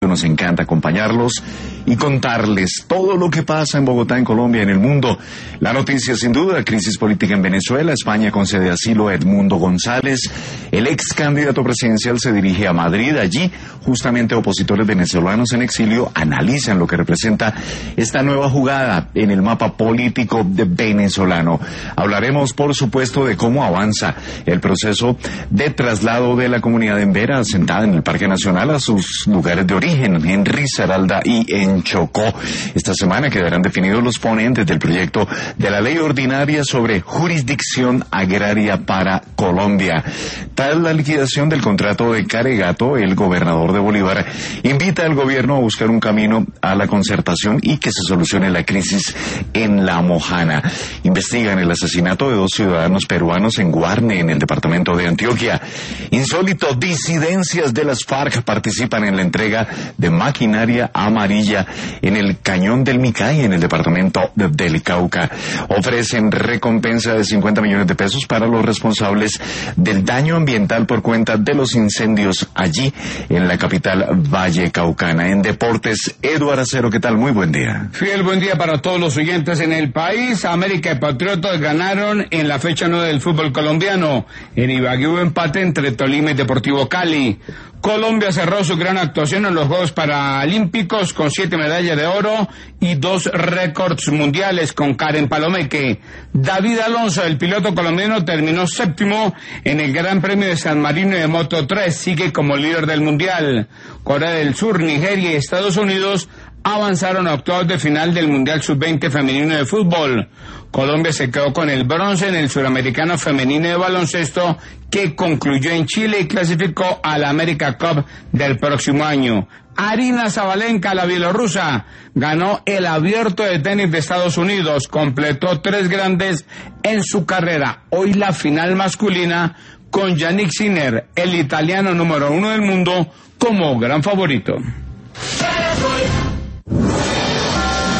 Nos encanta acompañarlos y contarles todo lo que pasa en Bogotá, en Colombia, en el mundo. La noticia, sin duda, crisis política en Venezuela. España concede asilo a Edmundo González. El ex candidato presidencial se dirige a Madrid. Allí, justamente, opositores venezolanos en exilio analizan lo que representa esta nueva jugada en el mapa político venezolano. Hablaremos, por supuesto, de cómo avanza el proceso de traslado de la comunidad embera asentada en el Parque Nacional a sus lugares de origen, en Risaralda y en Chocó. Esta semana quedarán definidos los ponentes del proyecto de la ley ordinaria sobre jurisdicción agraria para Colombia. Tras la liquidación del contrato de Caregato, el gobernador de Bolívar invita al gobierno a buscar un camino a la concertación y que se solucione la crisis en La Mojana. Investigan el asesinato de 2 ciudadanos peruanos en Guarne, en el departamento de Antioquia. Insólito, disidencias de las FARC participan en la entrega de maquinaria amarilla en el Cañón del Micay, en el departamento del Cauca. Ofrecen recompensa de 50 millones de pesos para los responsables del daño ambiental por cuenta de los incendios allí en la capital vallecaucana. En deportes, Eduardo Acero, ¿qué tal? Muy buen día. Fiel buen día para todos los oyentes en el país. América y Patriotas ganaron en la fecha 9 del fútbol colombiano. En Ibagué hubo empate entre Tolima y Deportivo Cali. Colombia cerró su gran actuación en los Juegos Paralímpicos con 7 medallas de oro y 2 récords mundiales con Karen Palomeque. David Alonso, el piloto colombiano, terminó 7º en el Gran Premio de San Marino de Moto 3, sigue como líder del mundial. Corea del Sur, Nigeria y Estados Unidos avanzaron a octavos de final del Mundial Sub-20 femenino de fútbol. Colombia se quedó con el bronce en el Suramericano femenino de baloncesto que concluyó en Chile y clasificó a la America Cup del próximo año. Arina Zabalenka, la bielorrusa, ganó el Abierto de tenis de Estados Unidos, completó 3 grandes en su carrera. Hoy la final masculina con Yannick Sinner, el italiano número 1 del mundo, como gran favorito.